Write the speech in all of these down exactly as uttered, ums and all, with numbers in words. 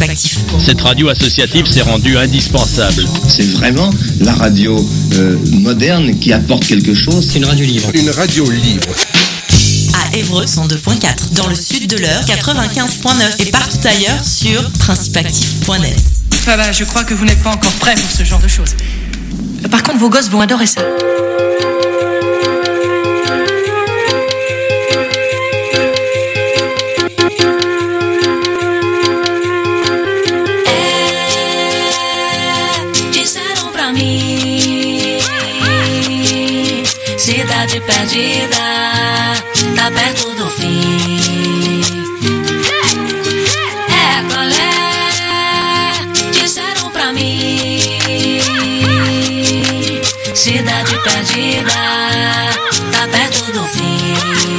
Principe Actif. Cette radio associative s'est rendue indispensable. C'est vraiment la radio euh, moderne qui apporte quelque chose. C'est une radio libre. Une radio libre. À Évreux, cent deux virgule quatre. Dans le sud de l'Eure, quatre-vingt-quinze virgule neuf. Et partout ailleurs sur principe actif point net. Ah bah, je crois que vous n'êtes pas encore prêts pour ce genre de choses. Par contre, vos gosses vont adorer ça. Cidade perdida, tá perto do fim. É colé, disseram pra mim. Cidade perdida, tá perto do fim.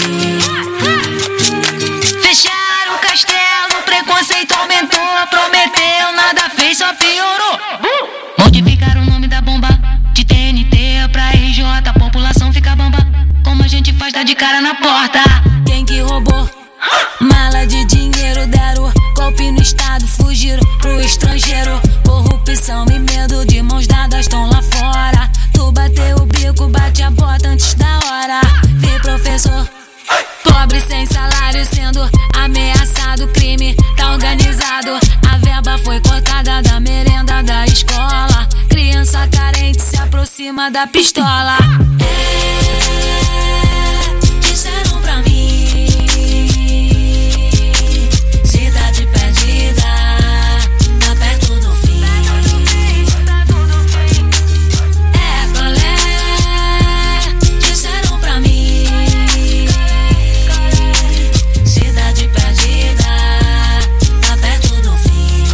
Fecharam o castelo, preconceito aumentou, prometeu, nada fez, só piorou. Modificaram o nome da bomba de T N T pra R J, a população fica bamba. Como a gente faz, dá de cara na porta. Quem que roubou? Mala de dinheiro, deram golpe no estado, fugiram pro estrangeiro. Corrupção e medo de mãos dadas tão lá fora. Tu bateu o bico, bate a bota antes da hora. Vi professor pobre sem salário sendo ameaçado, crime tá organizado. A verba foi cortada da merenda da escola. Criança carente se aproxima da pistola. É, disseram pra mim. Cidade perdida, tá perto do fim. É colé, disseram pra mim. Cidade perdida, tá perto do fim.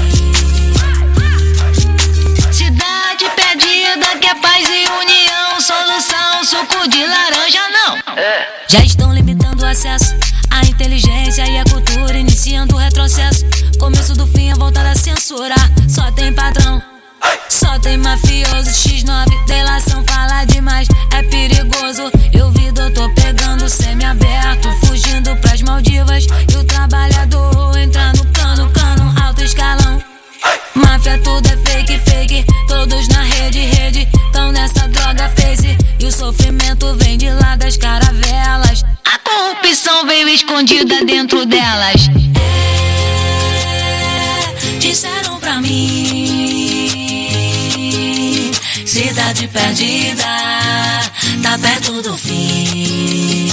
Cidade perdida, que é paz e união, solução, suco de laranja não. É. Já estão limitando o acesso à inteligência e à cultura, iniciando o retrocesso. Começo do fim, a volta da censura. Só tem patrão, só tem mafioso. X nove, delação, fala demais, é perigoso. Eu vi doutor pegando semi-aberto, fugindo pras Maldivas. E o trabalhador entra no cano, cano, alto escalão. Máfia tudo é fake, fake, todos na rede, rede. Tão nessa droga face, e o sofrimento vem de lá das caravelas. A corrupção veio escondida dentro delas. É, disseram pra mim. Cidade perdida, tá perto do fim.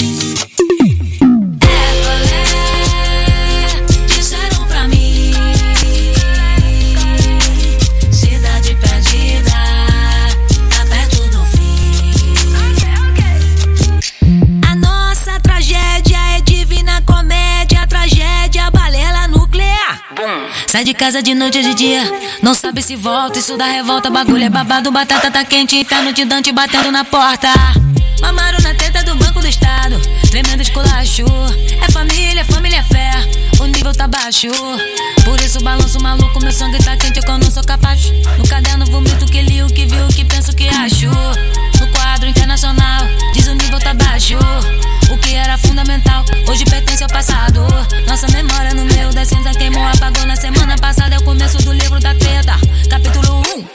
Sai de casa de noite ou de dia, não sabe se volta, isso dá revolta. Bagulho é babado, batata tá quente, inferno de Dante batendo na porta. Mamaram na teta do Banco do Estado, tremendo esculacho. É família, família é fé, o nível tá baixo. Por isso balanço maluco, meu sangue tá quente, eu não sou capaz. No caderno vomito o que li, o que vi, o que penso, o que acho. No quadro internacional, diz o nível tá baixo. O que era fundamental, hoje pertence ao passado. Nossa memória no meio da cinza queimou, apagou na semana passada. É o começo do livro da treta, capítulo um.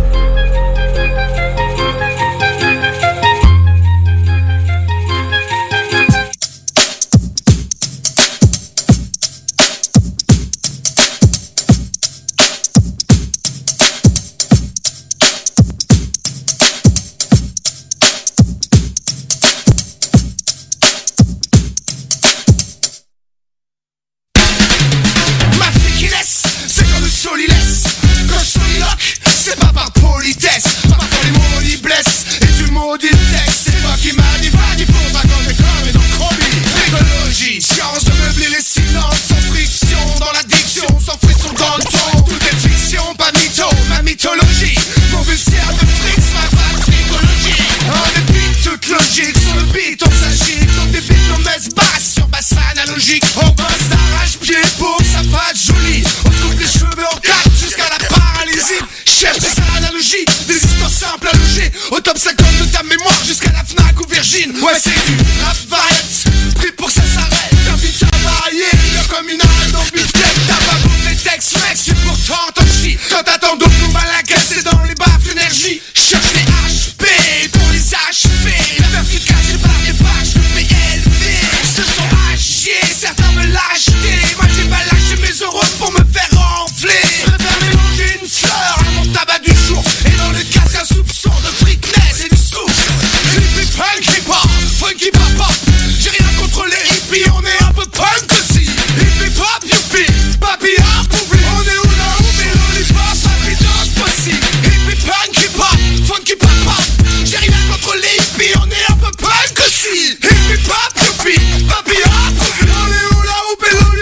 C'est pas par politesse, pas par les mots ils blessent. Et tu maudis le texte, c'est moi qui m'a dit pas dit pour ça comme des comme et donc chromie. Écologie, science de meubler les silences, sans friction dans l'addiction, sans frisson dans le ton. Tout est fiction, pas mytho, ma mythologie. Mon bustière de tricks, ma vague écologie. En dépit de toute logique, sur le beat on s'agite. On débite nos messes basses sur basse analogique. On bosse d'arrache-pied pour que ça fasse joli. On coupe les cheveux en quatre jusqu'à la paralysie. Cherche des analogies, des histoires simples à loger. Au top cinquante de ta mémoire jusqu'à la Fnac ou Virgin. Ouais c'est du rap variette, pris pour que ça s'arrête. Un beat à varier, y'a comme une arène dans beefcake. T'as pas bouffé les textes, mec, l'acheter. Moi j'ai pas lâché mes euros pour me faire enfler. Je préfère mélanger une fleur à mon tabac du jour. Et dans le cas un soupçon de freakness et de souche. Hippie punk hip hop, funky pop pop. J'ai rien contre les hippies, on est un peu punk aussi. Hippie pop youpi, papi hop oublie. On est où là où mais lollipop, papi danse possible. Hippie punk hip hop, funky pop pop. J'ai rien contre les hippies, on est un peu punk aussi. Hippie pop youpi, papi hop oublie. On est où là où mais lollipop.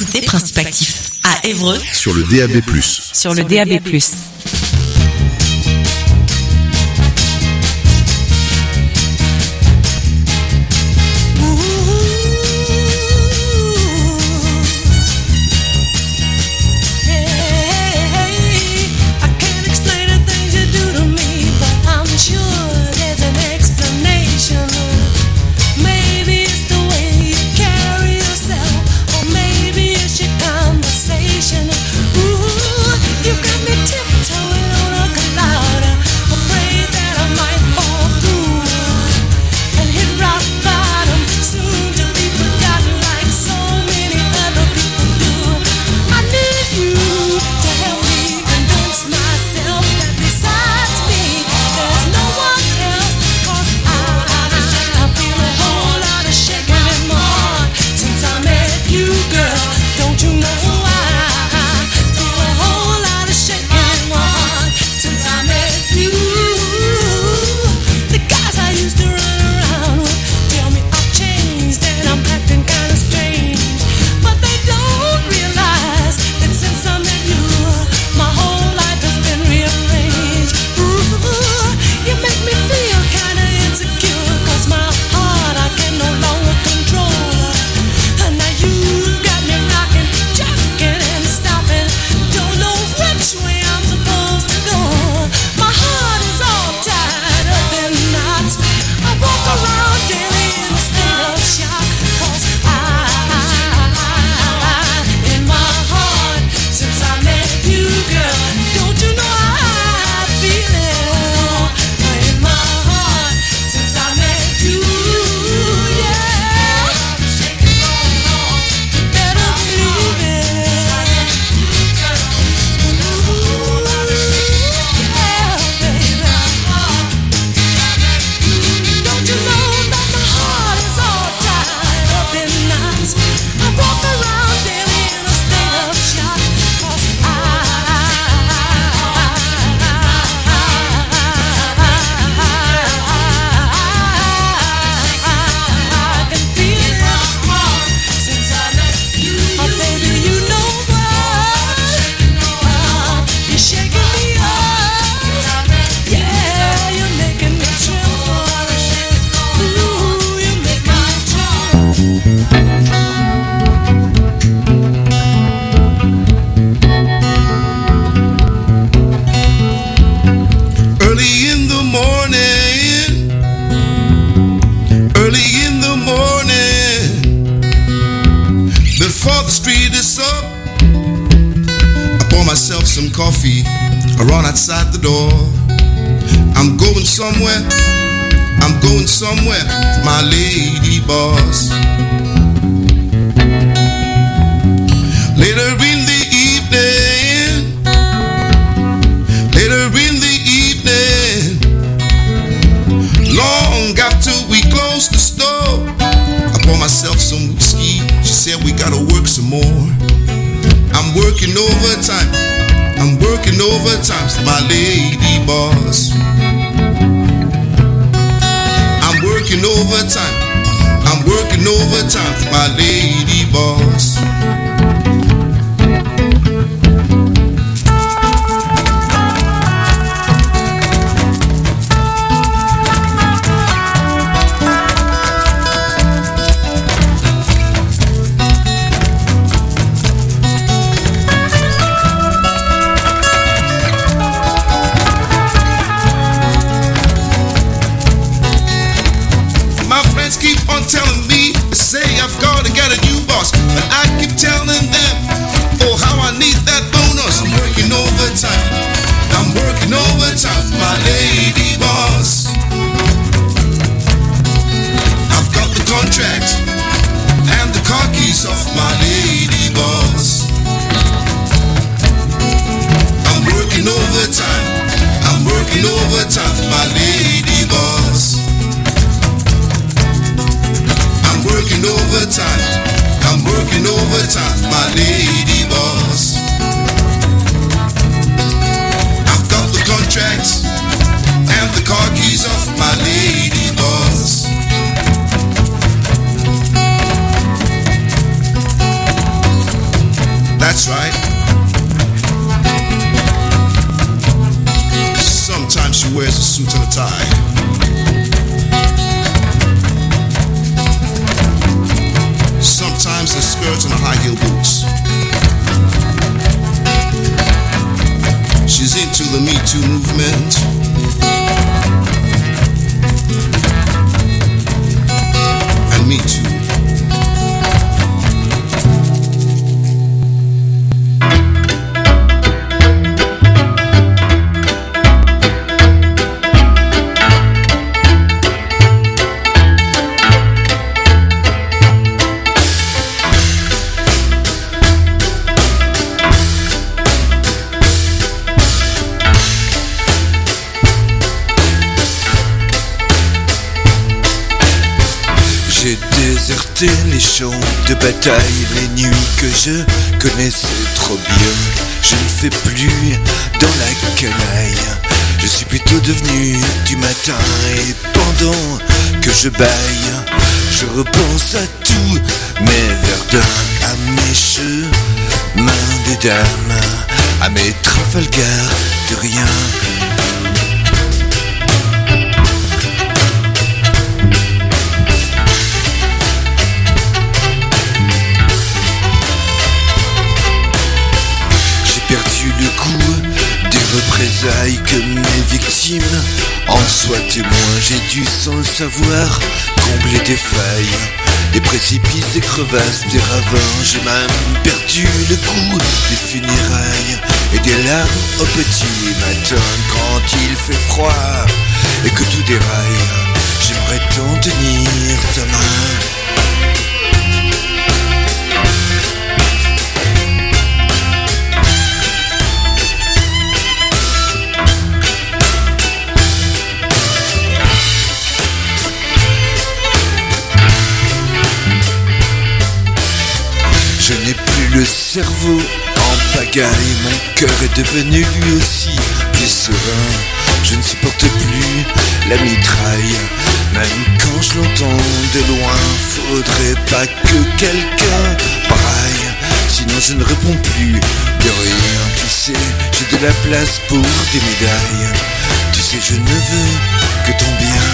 écoutez Principe Actif à Évreux sur le D A B plus. Sur le D A B plus. You got me tiptoeing on a cloud. some coffee. I run outside the door. I'm going somewhere. I'm going somewhere, my lady boss. Later in the evening, later in the evening, long after we close the store, I bought myself some whiskey. She said we gotta work some more. I'm working overtime. I'm working overtime, my lady boss. I'm working overtime. I'm working overtime, my lady boss. Telling me, say I've got to get a new boss, but I keep telling them, oh how I need that bonus. I'm working overtime, I'm working overtime, my lady boss. I've got the contract and the car keys off my lady boss. I'm working overtime, I'm working overtime, my lady boss. I'm working overtime, I'm working overtime, my lady boss. I've got the contract and the car keys off my lady boss. That's right. Sometimes she wears a suit and a tie. Sometimes a skirt and a high heel boots. She's into the Me Too movement. And me too. J'ai déserté les champs de bataille, les nuits que je connaissais trop bien. Je ne fais plus dans la canaille, je suis plutôt devenu du matin. Et pendant que je baille, je repense à tous mes verdins, à mes chemins des dames, à mes Trafalgar de rien. Perdu le coup des représailles que mes victimes en soient témoins. J'ai dû sans le savoir combler des failles, des précipices, des crevasses, des ravins. J'ai même perdu le goût des funérailles et des larmes au petit matin. Quand il fait froid et que tout déraille, j'aimerais tant tenir ta main. Je n'ai plus le cerveau en pagaille, mon cœur est devenu lui aussi plus serein. Je ne supporte plus la mitraille, même quand je l'entends de loin. Faudrait pas que quelqu'un braille, sinon je ne réponds plus de rien. Tu sais, j'ai de la place pour des médailles, tu sais je ne veux que ton bien.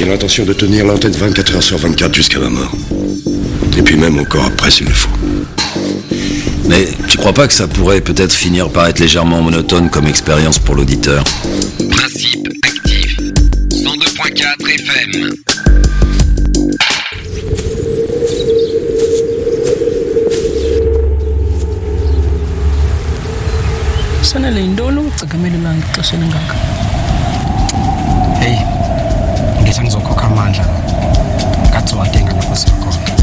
qu'il a l'intention de tenir l'antenne vingt-quatre heures sur vingt-quatre jusqu'à la mort. Et puis même encore après s'il le faut. Mais tu crois pas que ça pourrait peut-être finir par être légèrement monotone comme expérience pour l'auditeur? Principe actif. cent deux point quatre F M. Sana le indolo ucagamela langa ixesha elingaka. Hey, ngithi ngizokhokha amandla. Kathi wadenga lapho sikhona.